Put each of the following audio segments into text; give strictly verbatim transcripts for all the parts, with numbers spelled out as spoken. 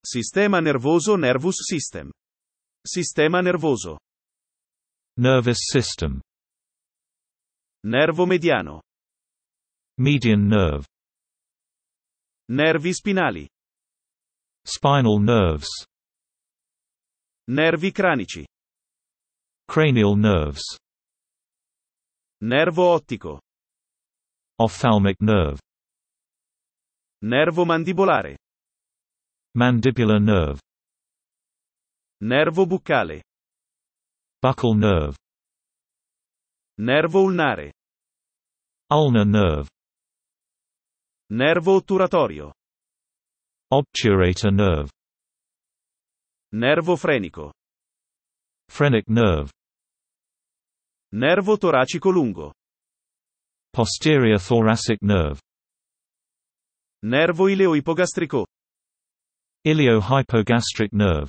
Sistema nervoso nervous system. Sistema nervoso. Nervous system. Nervo mediano. Median nerve. Nervi spinali. Spinal nerves. Nervi cranici. Cranial nerves. Nervo ottico. Ophthalmic nerve. Nervo mandibolare. Mandibular nerve. Nervo buccale. Buccal nerve. Nervo ulnare. Ulnar nerve. Nervo otturatorio. Obturator nerve. Nervo frenico. Phrenic nerve. Nervo toracico lungo. Posterior thoracic nerve. Nervo ileo-ipogastrico. Ilio-hypogastric nerve.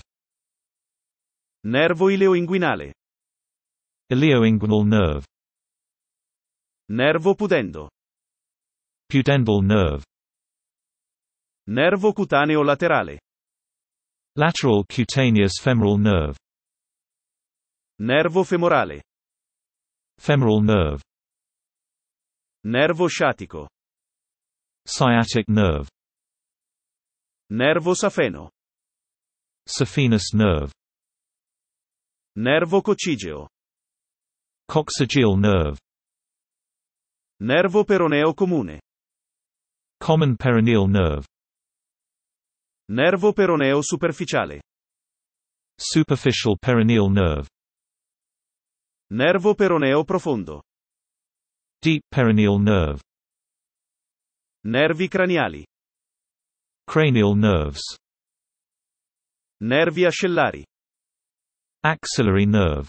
Nervo ileo-inguinale. Ilioinguinal nerve. Nervo pudendo. Pudendal nerve. Nervo cutaneo laterale. Lateral cutaneous femoral nerve. Nervo femorale. Femoral nerve. Nervo sciatico. Sciatic nerve. Nervo safeno. Saphenous nerve. Nervo coccigeo. Coccygeal nerve. Nervo peroneo comune. Common perineal nerve. Nervo peroneo superficiale. Superficial perineal nerve. Nervo peroneo profondo. Deep perineal nerve. Nervi craniali. Cranial nerves. Nervi ascellari. Axillary nerve.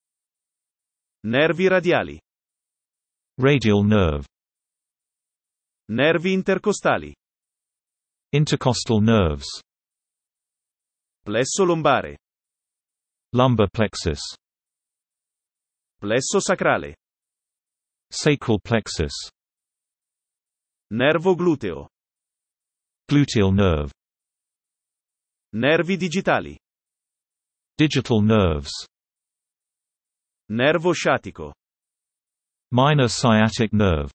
Nervi radiali. Radial nerve. Nervi intercostali. Intercostal nerves. Plesso lombare. Lumbar plexus. Plesso sacrale. Sacral plexus. Nervo gluteo. Gluteal nerve. Nervi digitali. Digital nerves. Nervo sciatico. Minor sciatic nerve.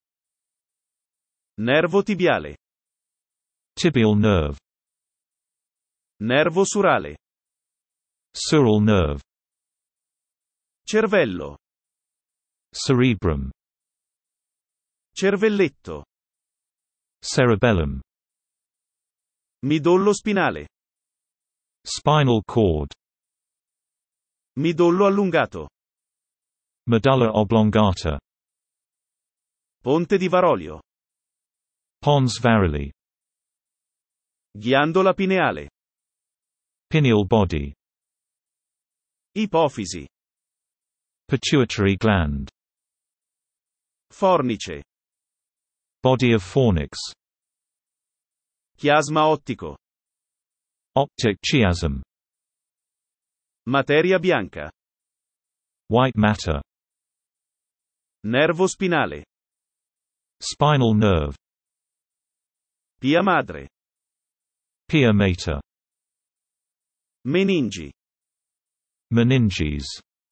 Nervo tibiale. Tibial nerve. Nervo surale. Sural nerve. Cervello. Cerebrum. Cervelletto. Cerebellum. Midollo spinale. Spinal cord. Midollo allungato. Medulla oblongata. Ponte di Varolio. Pons varili. Ghiandola pineale. Pineal body. Ipofisi. Pituitary gland. Fornice. Body of fornix. Chiasma ottico. Optic chiasm. Materia bianca. White matter. Nervo spinale. Spinal nerve. Pia madre. Pia mater. Meningi. Meninges.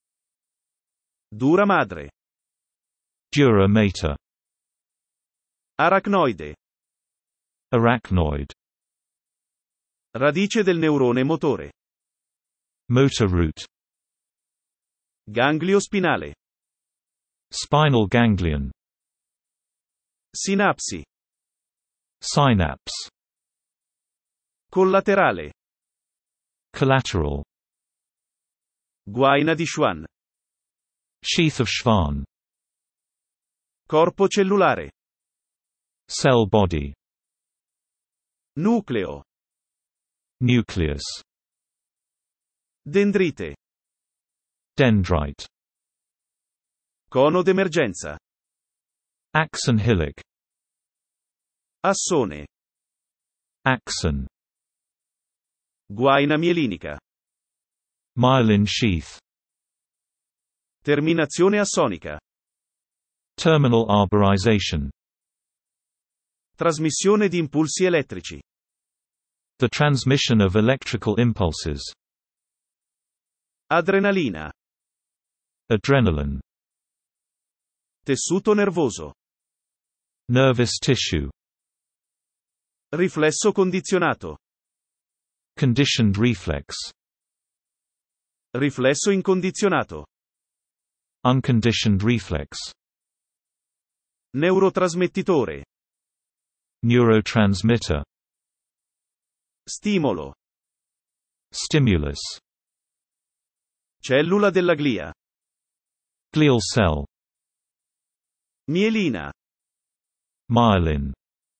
Dura madre. Dura mater. Arachnoide. Arachnoid. Radice del neurone motore. Motor root. Ganglio spinale. Spinal ganglion. Sinapsi. Synapse. Collaterale. Collateral. Guaina di Schwann. Sheath of Schwann. Corpo cellulare. Cell body. Nucleo. Nucleus. Dendrite. Dendrite. Cono d'emergenza. Axon hillock. Assone. Axon. Guaina mielinica. Myelin sheath. Terminazione assonica. Terminal arborization. Trasmissione di impulsi elettrici. The transmission of electrical impulses. Adrenalina. Adrenaline. Tessuto nervoso. Nervous tissue. Riflesso condizionato. Conditioned reflex. Riflesso incondizionato. Unconditioned reflex. Neurotrasmettitore. Neurotransmitter. Stimolo. Stimulus. Cellula della glia. Glial cell. Mielina. Myelin.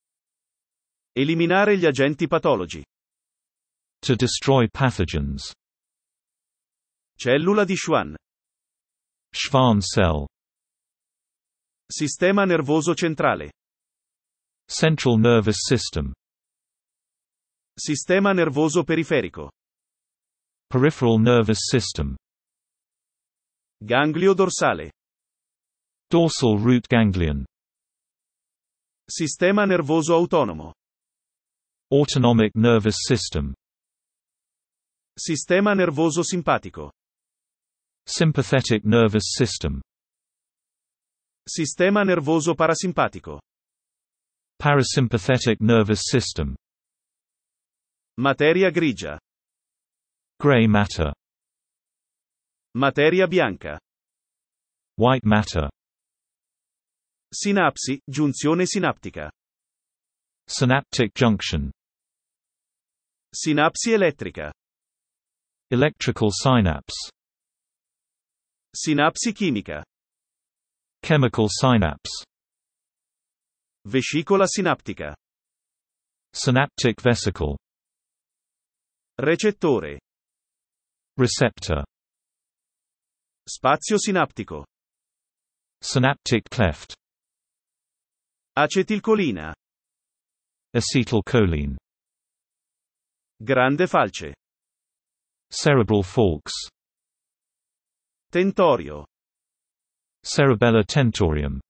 Eliminare gli agenti patologi. To destroy pathogens. Cellula di Schwann. Schwann cell. Sistema nervoso centrale. Central nervous system. Sistema nervoso periferico. Peripheral nervous system. Ganglio dorsale. Dorsal root ganglion. Sistema nervoso autonomo. Autonomic nervous system. Sistema nervoso simpatico. Sympathetic nervous system. Sistema nervoso parasimpatico. Parasympathetic nervous system. Materia grigia. Gray matter. Materia bianca. White matter. Sinapsi, giunzione sinaptica. Synaptic junction. Sinapsi elettrica. Electrical synapse. Sinapsi chimica. Chemical synapse. Vescicola sinaptica. Synaptic vesicle. Recettore. Receptor. Spazio sinaptico. Synaptic cleft. Acetilcolina. Acetylcholine. Grande falce. Cerebral forks. Tentorio. Cerebellar tentorium.